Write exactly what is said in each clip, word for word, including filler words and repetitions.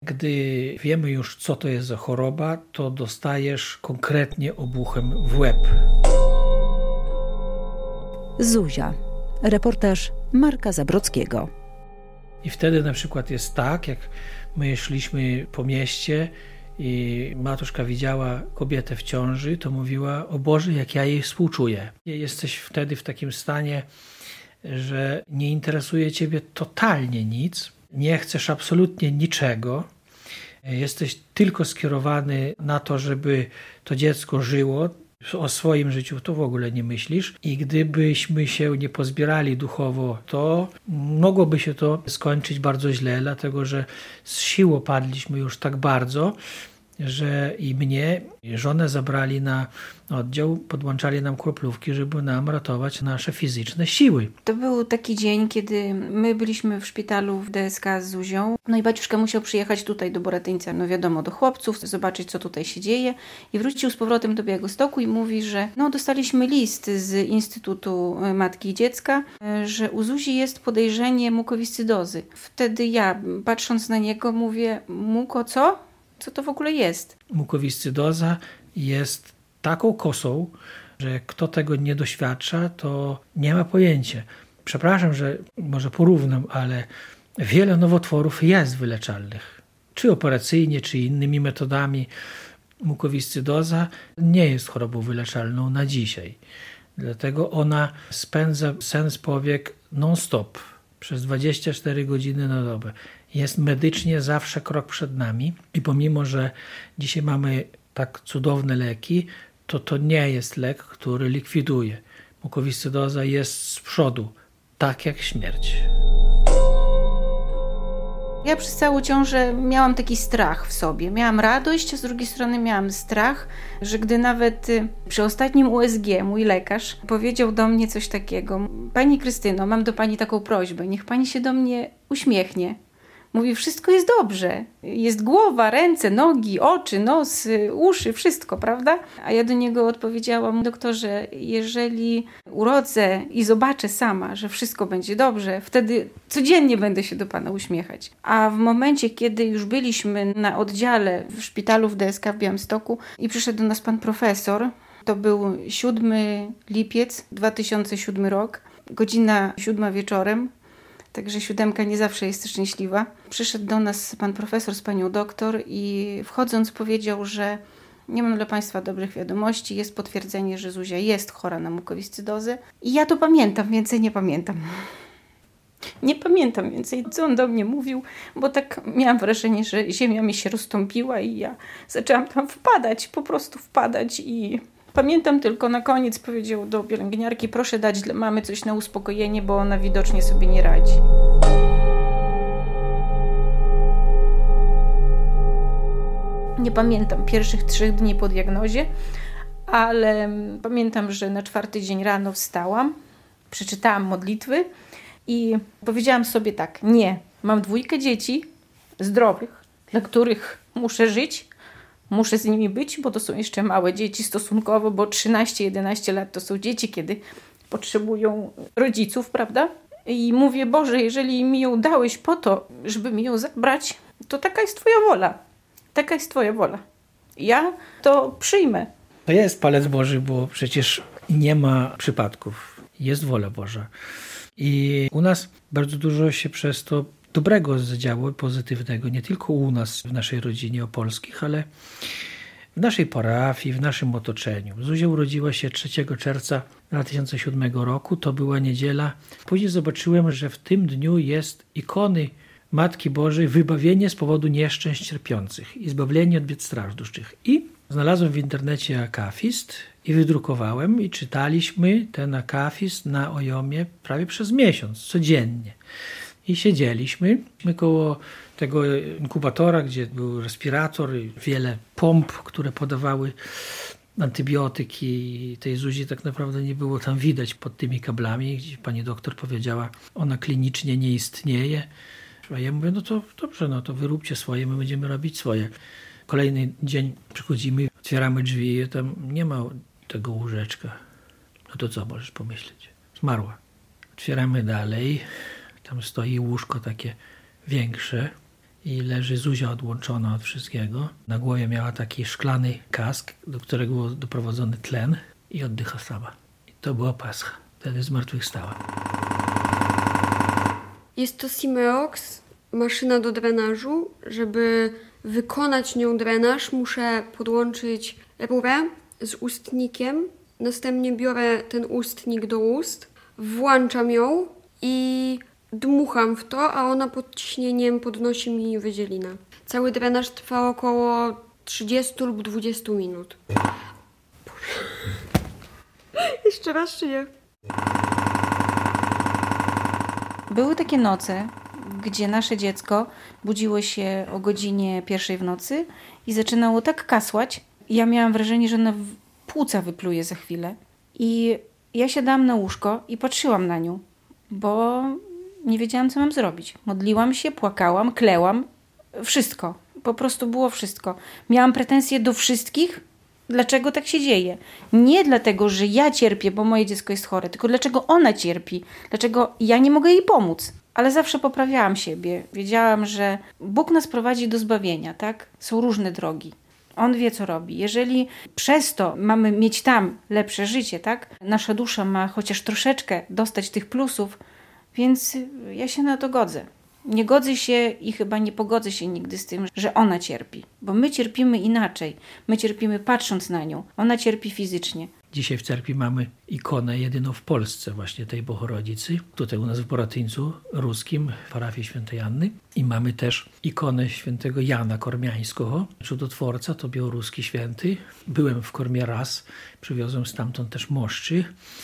Gdy wiemy już, co to jest za choroba, to dostajesz konkretnie obuchem w łeb. Zuzia. Reportaż Marka Zabrodzkiego. I wtedy na przykład jest tak, jak my szliśmy po mieście i matuszka widziała kobietę w ciąży, to mówiła: o Boże, jak ja jej współczuję. Jesteś wtedy w takim stanie, że nie interesuje ciebie totalnie nic, nie chcesz absolutnie niczego, jesteś tylko skierowany na to, żeby to dziecko żyło. O swoim życiu to w ogóle nie myślisz i gdybyśmy się nie pozbierali duchowo, to mogłoby się to skończyć bardzo źle, dlatego że z sił opadliśmy już tak bardzo, że i mnie, i żonę zabrali na oddział, podłączali nam kroplówki, żeby nam ratować nasze fizyczne siły. To był taki dzień, kiedy my byliśmy w szpitalu w D S K z Zuzią. No i baciuszka musiał przyjechać tutaj do Boratyńca, no wiadomo, do chłopców, zobaczyć, co tutaj się dzieje. I wrócił z powrotem do Białegostoku i mówi, że no dostaliśmy list z Instytutu Matki i Dziecka, że u Zuzi jest podejrzenie mukowiscydozy. Wtedy ja, patrząc na niego, mówię: muko co? Co to w ogóle jest? Mukowiscydoza jest taką kosą, że kto tego nie doświadcza, to nie ma pojęcia. Przepraszam, że może porównam, ale wiele nowotworów jest wyleczalnych. Czy operacyjnie, czy innymi metodami. Mukowiscydoza nie jest chorobą wyleczalną na dzisiaj. Dlatego ona spędza sen z powiek non-stop, przez dwadzieścia cztery godziny na dobę. Jest medycznie zawsze krok przed nami i pomimo, że dzisiaj mamy tak cudowne leki, to to nie jest lek, który likwiduje. Mukowiscydoza jest z przodu, tak jak śmierć. Ja przez całą ciążę miałam taki strach w sobie. Miałam radość, a z drugiej strony miałam strach, że gdy nawet przy ostatnim U S G mój lekarz powiedział do mnie coś takiego: pani Krystyno, mam do pani taką prośbę, niech pani się do mnie uśmiechnie. Mówi: wszystko jest dobrze. Jest głowa, ręce, nogi, oczy, nos, uszy, wszystko, prawda? A ja do niego odpowiedziałam: doktorze, jeżeli urodzę i zobaczę sama, że wszystko będzie dobrze, wtedy codziennie będę się do pana uśmiechać. A w momencie, kiedy już byliśmy na oddziale w szpitalu w D S K w Białymstoku i przyszedł do nas pan profesor, to był siódmy lipiec, dwa tysiące siódmy rok, godzina siódma wieczorem, także siódemka nie zawsze jest szczęśliwa. Przyszedł do nas pan profesor z panią doktor i wchodząc powiedział, że nie mam dla państwa dobrych wiadomości, jest potwierdzenie, że Zuzia jest chora na mukowiscydozę. I ja to pamiętam, więcej nie pamiętam. Nie pamiętam więcej, co on do mnie mówił, bo tak miałam wrażenie, że ziemia mi się rozstąpiła i ja zaczęłam tam wpadać, po prostu wpadać i... Pamiętam tylko, na koniec powiedział do pielęgniarki: proszę dać dla mamy coś na uspokojenie, bo ona widocznie sobie nie radzi. Nie pamiętam pierwszych trzech dni po diagnozie, ale pamiętam, że na czwarty dzień rano wstałam, przeczytałam modlitwy i powiedziałam sobie tak: nie, mam dwójkę dzieci zdrowych, dla których muszę żyć. Muszę z nimi być, bo to są jeszcze małe dzieci stosunkowo, bo trzynaście jedenaście lat to są dzieci, kiedy potrzebują rodziców, prawda? I mówię: Boże, jeżeli mi ją dałeś po to, żeby mi ją zabrać, to taka jest twoja wola. Taka jest twoja wola. Ja to przyjmę. To jest palec Boży, bo przecież nie ma przypadków. Jest wola Boża. I u nas bardzo dużo się przez to dobrego zadziało, pozytywnego, nie tylko u nas, w naszej rodzinie opolskich, ale w naszej parafii, w naszym otoczeniu. Zuzia urodziła się trzeciego czerwca dwa tysiące siódmego roku, to była niedziela. Później zobaczyłem, że w tym dniu jest ikony Matki Bożej, wybawienie z powodu nieszczęść cierpiących i zbawienie od bied strażnych. I znalazłem w internecie akafist i wydrukowałem i czytaliśmy ten akafist na Ojomie prawie przez miesiąc, codziennie. I siedzieliśmy my koło tego inkubatora, gdzie był respirator i wiele pomp, które podawały antybiotyki. Tej Zuzi tak naprawdę nie było tam widać pod tymi kablami, gdzie pani doktor powiedziała, ona klinicznie nie istnieje. A ja mówię: no to dobrze, no to wyróbcie swoje, my będziemy robić swoje. Kolejny dzień przychodzimy, otwieramy drzwi i tam nie ma tego łóżeczka. No to co możesz pomyśleć? Zmarła. Otwieramy dalej. Tam stoi łóżko takie większe i leży Zuzia odłączona od wszystkiego. Na głowie miała taki szklany kask, do którego był doprowadzony tlen i oddycha sama. I to była Pascha. Wtedy zmartwychwstała. Jest to Simeox, maszyna do drenażu. Żeby wykonać nią drenaż, muszę podłączyć rurę z ustnikiem. Następnie biorę ten ustnik do ust, włączam ją i dmucham w to, a ona pod ciśnieniem podnosi mi wydzielinę. Cały drenaż trwa około trzydzieści lub dwadzieścia minut. Jeszcze raz czy nie? Były takie noce, gdzie nasze dziecko budziło się o godzinie pierwszej w nocy i zaczynało tak kasłać. Ja miałam wrażenie, że ona płuca wypluje za chwilę. I ja siadałam na łóżko i patrzyłam na nią, bo nie wiedziałam, co mam zrobić. Modliłam się, płakałam, klełam. Wszystko. Po prostu było wszystko. Miałam pretensje do wszystkich, dlaczego tak się dzieje. Nie dlatego, że ja cierpię, bo moje dziecko jest chore, tylko dlaczego ona cierpi. Dlaczego ja nie mogę jej pomóc. Ale zawsze poprawiałam siebie. Wiedziałam, że Bóg nas prowadzi do zbawienia, tak? Są różne drogi. On wie, co robi. Jeżeli przez to mamy mieć tam lepsze życie, tak? Nasza dusza ma chociaż troszeczkę dostać tych plusów, więc ja się na to godzę. Nie godzę się i chyba nie pogodzę się nigdy z tym, że ona cierpi. Bo my cierpimy inaczej. My cierpimy patrząc na nią. Ona cierpi fizycznie. Dzisiaj w cerkwi mamy ikonę jedyną w Polsce właśnie tej Bohorodzicy. Tutaj u nas w Boratyńcu ruskim, w parafii świętej Anny. I mamy też ikonę świętego Jana Kormiańskiego, cudotworca, to białoruski święty. Byłem w Kormie raz, przywiozłem stamtąd też moszczy.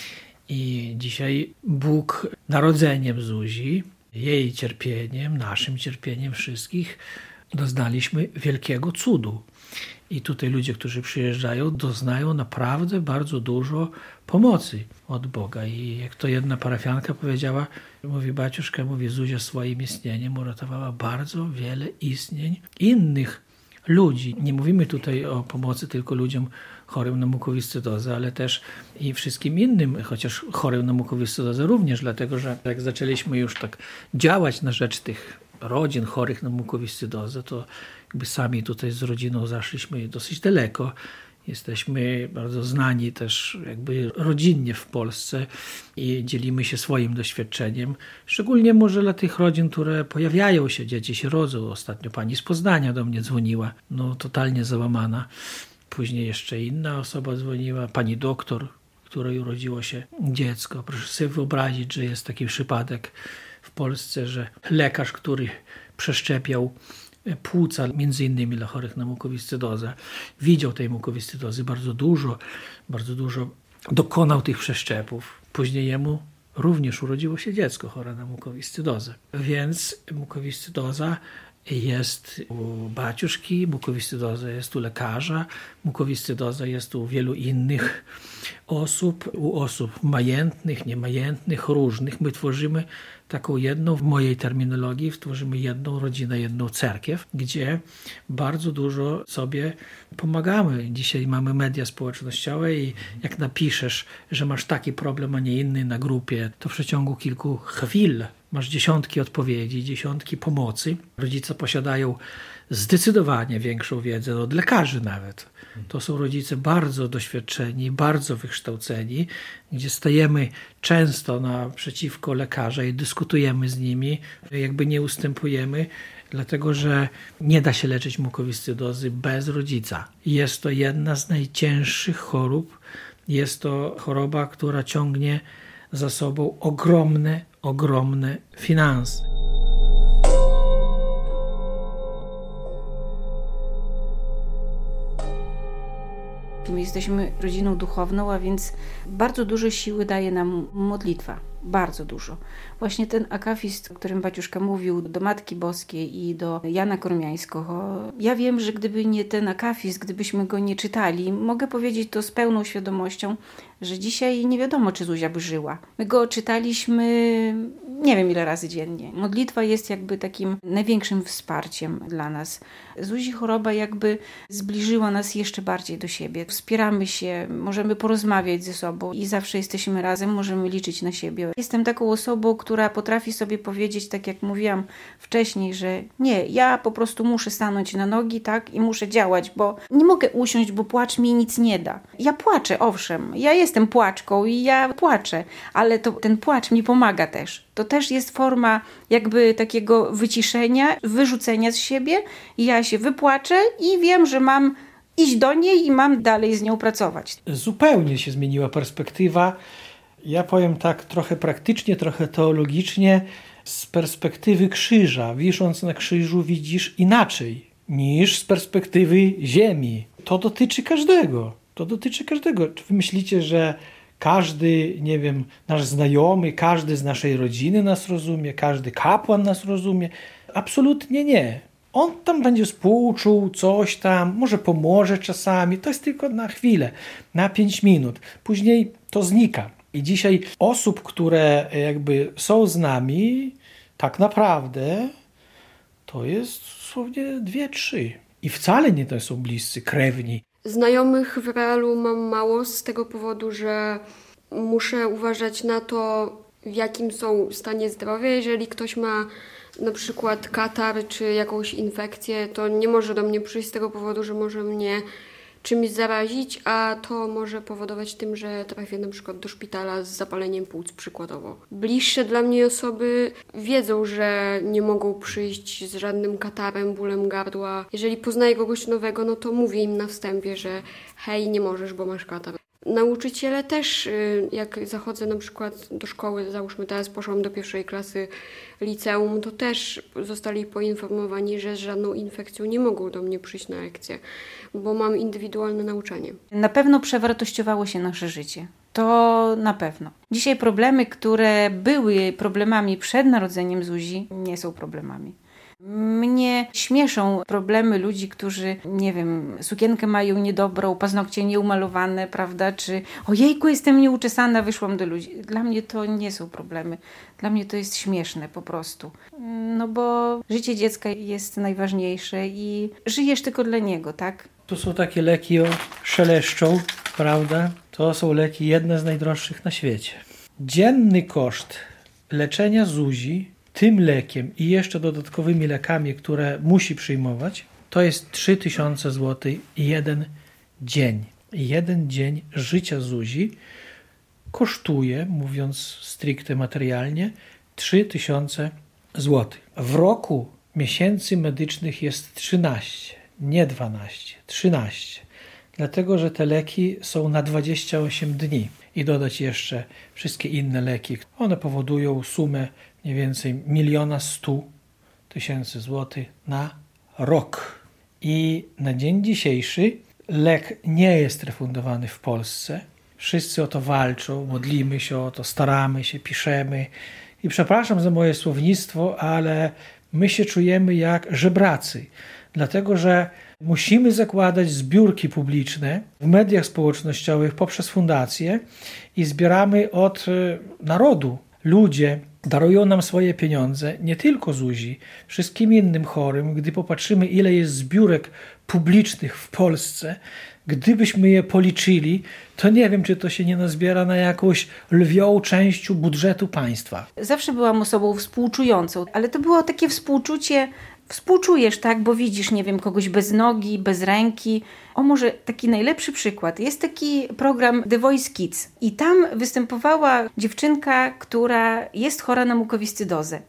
I dzisiaj Bóg narodzeniem Zuzi, jej cierpieniem, naszym cierpieniem wszystkich, doznaliśmy wielkiego cudu. I tutaj ludzie, którzy przyjeżdżają, doznają naprawdę bardzo dużo pomocy od Boga. I jak to jedna parafianka powiedziała, mówi baciuszka, mówi Zuzia swoim istnieniem uratowała bardzo wiele istnień innych ludzi. Nie mówimy tutaj o pomocy tylko ludziom chorym na mukowiscydozę, ale też i wszystkim innym, chociaż chorym na mukowiscydozę również, dlatego że jak zaczęliśmy już tak działać na rzecz tych rodzin chorych na mukowiscydozę, to jakby sami tutaj z rodziną zaszliśmy dosyć daleko. Jesteśmy bardzo znani też jakby rodzinnie w Polsce i dzielimy się swoim doświadczeniem. Szczególnie może dla tych rodzin, które pojawiają się, dzieci się rodzą. Ostatnio pani z Poznania do mnie dzwoniła, no totalnie załamana. Później jeszcze inna osoba dzwoniła, pani doktor, której urodziło się dziecko. Proszę sobie wyobrazić, że jest taki przypadek w Polsce, że lekarz, który przeszczepiał płuca, między innymi dla chorych na mukowiscydozę, widział tej mukowiscydozy bardzo dużo, bardzo dużo dokonał tych przeszczepów. Później jemu również urodziło się dziecko chore na mukowiscydozę. Więc mukowiscydoza jest u baciuszki, mukowiscydoza jest u lekarza, mukowiscydoza jest u wielu innych osób, u osób majętnych, niemajętnych, różnych. My tworzymy taką jedną, w mojej terminologii, tworzymy jedną rodzinę, jedną cerkiew, gdzie bardzo dużo sobie pomagamy. Dzisiaj mamy media społecznościowe i jak napiszesz, że masz taki problem, a nie inny na grupie, to w przeciągu kilku chwil masz dziesiątki odpowiedzi, dziesiątki pomocy. Rodzice posiadają zdecydowanie większą wiedzę od lekarzy nawet. To są rodzice bardzo doświadczeni, bardzo wykształceni, gdzie stajemy często naprzeciwko lekarza i dyskutujemy z nimi, jakby nie ustępujemy, dlatego że nie da się leczyć mukowiscydozy bez rodzica. Jest to jedna z najcięższych chorób. Jest to choroba, która ciągnie za sobą ogromne, ogromne finanse. My jesteśmy rodziną duchowną, a więc bardzo dużo siły daje nam modlitwa. Bardzo dużo. Właśnie ten akafist, o którym baciuszka mówił, do Matki Boskiej i do Jana Kormiańskiego. Ja wiem, że gdyby nie ten akafist, gdybyśmy go nie czytali, mogę powiedzieć to z pełną świadomością, że dzisiaj nie wiadomo, czy Zuzia by żyła. My go czytaliśmy nie wiem ile razy dziennie. Modlitwa jest jakby takim największym wsparciem dla nas. Zuzi choroba jakby zbliżyła nas jeszcze bardziej do siebie. Wspieramy się, możemy porozmawiać ze sobą i zawsze jesteśmy razem, możemy liczyć na siebie. Jestem taką osobą, która potrafi sobie powiedzieć, tak jak mówiłam wcześniej, że nie, ja po prostu muszę stanąć na nogi, tak, i muszę działać, bo nie mogę usiąść, bo płacz mi nic nie da. Ja płaczę, owszem, ja jestem płaczką i ja płaczę, ale to, ten płacz mi pomaga też. To też jest forma jakby takiego wyciszenia, wyrzucenia z siebie. Ja się wypłaczę i wiem, że mam iść do niej i mam dalej z nią pracować. Zupełnie się zmieniła perspektywa. Ja powiem tak trochę praktycznie, trochę teologicznie. Z perspektywy krzyża, wisząc na krzyżu, widzisz inaczej niż z perspektywy ziemi. To dotyczy każdego. To dotyczy każdego. Czy wy myślicie, że każdy, nie wiem, nasz znajomy, każdy z naszej rodziny nas rozumie, każdy kapłan nas rozumie? Absolutnie nie. On tam będzie współczuł, coś tam, może pomoże czasami. To jest tylko na chwilę, na pięć minut. Później to znika. I dzisiaj osób, które jakby są z nami, tak naprawdę to jest dosłownie dwie, trzy. I wcale nie to są bliscy, krewni. Znajomych w realu mam mało z tego powodu, że muszę uważać na to, w jakim są stanie zdrowia. Jeżeli ktoś ma na przykład katar czy jakąś infekcję, to nie może do mnie przyjść z tego powodu, że może mnie czymś zarazić, a to może powodować tym, że trafię na przykład do szpitala z zapaleniem płuc przykładowo. Bliższe dla mnie osoby wiedzą, że nie mogą przyjść z żadnym katarem, bólem gardła. Jeżeli poznaję kogoś nowego, no to mówię im na wstępie, że hej, nie możesz, bo masz katar. Nauczyciele też, jak zachodzę na przykład do szkoły, załóżmy teraz poszłam do pierwszej klasy liceum, to też zostali poinformowani, że z żadną infekcją nie mogą do mnie przyjść na lekcję, bo mam indywidualne nauczanie. Na pewno przewartościowało się nasze życie. To na pewno. Dzisiaj problemy, które były problemami przed narodzeniem Zuzi, nie są problemami. Mnie śmieszą problemy ludzi, którzy, nie wiem, sukienkę mają niedobrą, paznokcie nieumalowane, prawda, czy ojejku, jestem nieuczesana, wyszłam do ludzi. Dla mnie to nie są problemy. Dla mnie to jest śmieszne po prostu. No bo życie dziecka jest najważniejsze i żyjesz tylko dla niego, tak? To są takie leki o szeleszczą, prawda? To są leki jedne z najdroższych na świecie. Dzienny koszt leczenia Zuzi tym lekiem i jeszcze dodatkowymi lekami, które musi przyjmować, to jest trzy tysiące złotych jeden dzień. Jeden dzień życia Zuzi kosztuje, mówiąc stricte materialnie, trzy tysiące złotych. W roku miesięcy medycznych jest trzynaście, nie dwanaście, trzynaście. Dlatego, że te leki są na dwadzieścia osiem dni. I dodać jeszcze wszystkie inne leki. One powodują sumę mniej więcej miliona stu tysięcy złotych na rok. I na dzień dzisiejszy lek nie jest refundowany w Polsce. Wszyscy o to walczą, modlimy się o to, staramy się, piszemy. I przepraszam za moje słownictwo, ale my się czujemy jak żebracy. Dlatego, że musimy zakładać zbiórki publiczne w mediach społecznościowych poprzez fundacje i zbieramy od narodu. Ludzie darują nam swoje pieniądze, nie tylko Zuzi, wszystkim innym chorym. Gdy popatrzymy, ile jest zbiórek publicznych w Polsce, gdybyśmy je policzyli, to nie wiem, czy to się nie nazbiera na jakąś lwią część budżetu państwa. Zawsze byłam osobą współczującą, ale to było takie współczucie. Współczujesz, tak, bo widzisz, nie wiem, kogoś bez nogi, bez ręki. O, może taki najlepszy przykład. Jest taki program The Voice Kids i tam występowała dziewczynka, która jest chora na mukowiscydozę.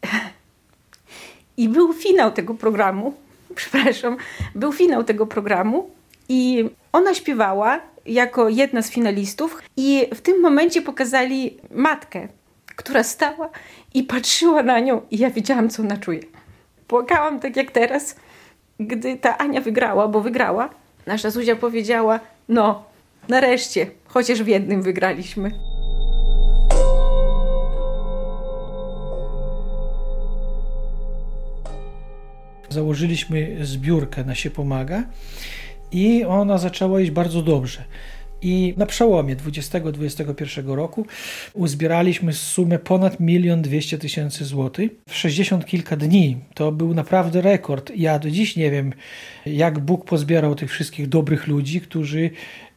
I był finał tego programu, przepraszam, był finał tego programu i ona śpiewała jako jedna z finalistów i w tym momencie pokazali matkę, która stała i patrzyła na nią i ja wiedziałam, co ona czuje. Płakałam tak jak teraz, gdy ta Ania wygrała, bo wygrała. Nasza Zuzia powiedziała, no nareszcie, chociaż w jednym wygraliśmy. Założyliśmy zbiórkę na Się Pomaga i ona zaczęła iść bardzo dobrze. I na przełomie dwudziestego do dwudziestego pierwszego roku uzbieraliśmy sumę ponad milion dwieście tysięcy złotych. W sześćdziesiąt kilka dni to był naprawdę rekord. Ja do dziś nie wiem, jak Bóg pozbierał tych wszystkich dobrych ludzi, którzy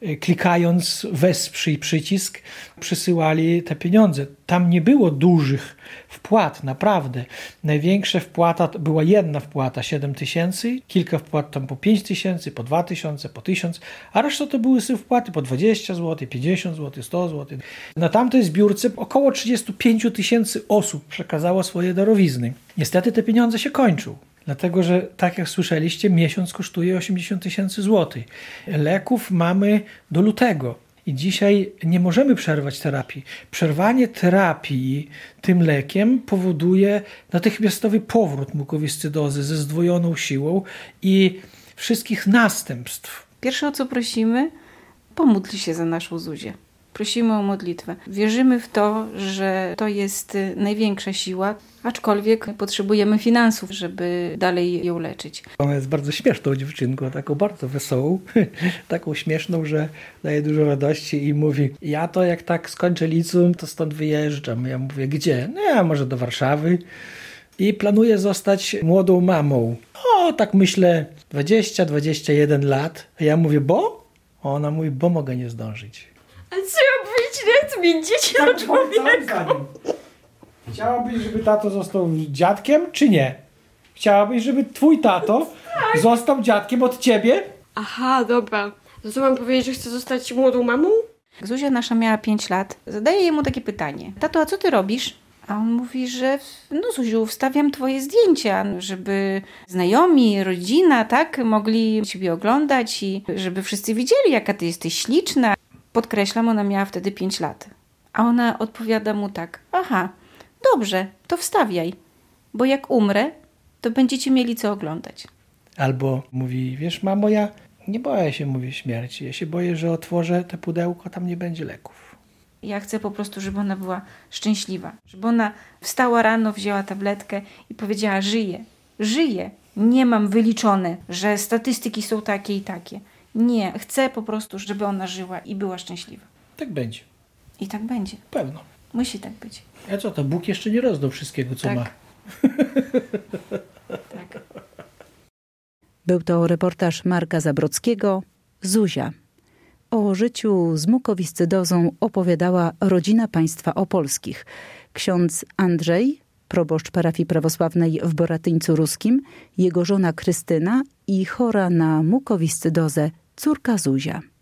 klikając wesprzyj przycisk przysyłali te pieniądze. Tam nie było dużych wpłat, naprawdę. Największa wpłata była jedna wpłata, siedem tysięcy, kilka wpłat tam po pięć tysięcy, po dwa tysiące, po tysiąc, a reszta to były sobie wpłaty po dwadzieścia złotych, pięćdziesiąt złotych, sto złotych. Na tamtej zbiórce około trzydzieści pięć tysięcy osób przekazało swoje darowizny. Niestety te pieniądze się kończą. Dlatego, że tak jak słyszeliście, miesiąc kosztuje osiemdziesiąt tysięcy złotych. Leków mamy do lutego. I dzisiaj nie możemy przerwać terapii. Przerwanie terapii tym lekiem powoduje natychmiastowy powrót mukowiscydozy ze zdwojoną siłą i wszystkich następstw. Pierwsze, o co prosimy, pomódl się za naszą Zuzię. Prosimy o modlitwę. Wierzymy w to, że to jest największa siła, aczkolwiek potrzebujemy finansów, żeby dalej ją leczyć. Ona jest bardzo śmieszną dziewczynką, taką bardzo wesołą, taką śmieszną, że daje dużo radości i mówi, ja to jak tak skończę liceum, to stąd wyjeżdżam. Ja mówię, gdzie? No ja może do Warszawy i planuję zostać młodą mamą. O, tak myślę, dwadzieścia dwadzieścia jeden lat. A ja mówię, bo? A ona mówi, bo mogę nie zdążyć. A co ja powiedzieć, nie chcę mieć dzieci do człowieka? Chciałabyś, żeby tato został dziadkiem, czy nie? Chciałabyś, żeby twój tato tak. został dziadkiem od ciebie? Aha, dobra. To co mam powiedzieć, że chcę zostać młodą mamą? Zuzia nasza miała pięć lat. Zadaję jemu takie pytanie. Tato, a co ty robisz? A on mówi, że no Zuziu, wstawiam twoje zdjęcia, żeby znajomi, rodzina, tak, mogli ciebie oglądać i żeby wszyscy widzieli, jaka ty jesteś śliczna. Podkreślam, ona miała wtedy pięć lat. A ona odpowiada mu tak, aha, dobrze, to wstawiaj, bo jak umrę, to będziecie mieli co oglądać. Albo mówi, wiesz mamo, ja nie boję się, mówię, śmierci. Ja się boję, że otworzę te pudełko, tam nie będzie leków. Ja chcę po prostu, żeby ona była szczęśliwa. Żeby ona wstała rano, wzięła tabletkę i powiedziała, żyję, żyję. Nie mam wyliczone, że statystyki są takie i takie. Nie, chcę po prostu, żeby ona żyła i była szczęśliwa. Tak będzie. I tak będzie. Pewno. Musi tak być. A co to? Bóg jeszcze nie rozdał wszystkiego, co tak. ma. Tak. Był to reportaż Marka Zabrodzkiego, Zuzia. O życiu z mukowiscydozą opowiadała rodzina państwa opolskich. Ksiądz Andrzej, proboszcz parafii prawosławnej w Boratyńcu Ruskim, jego żona Krystyna i chora na mukowiscydozę córka Zuzia.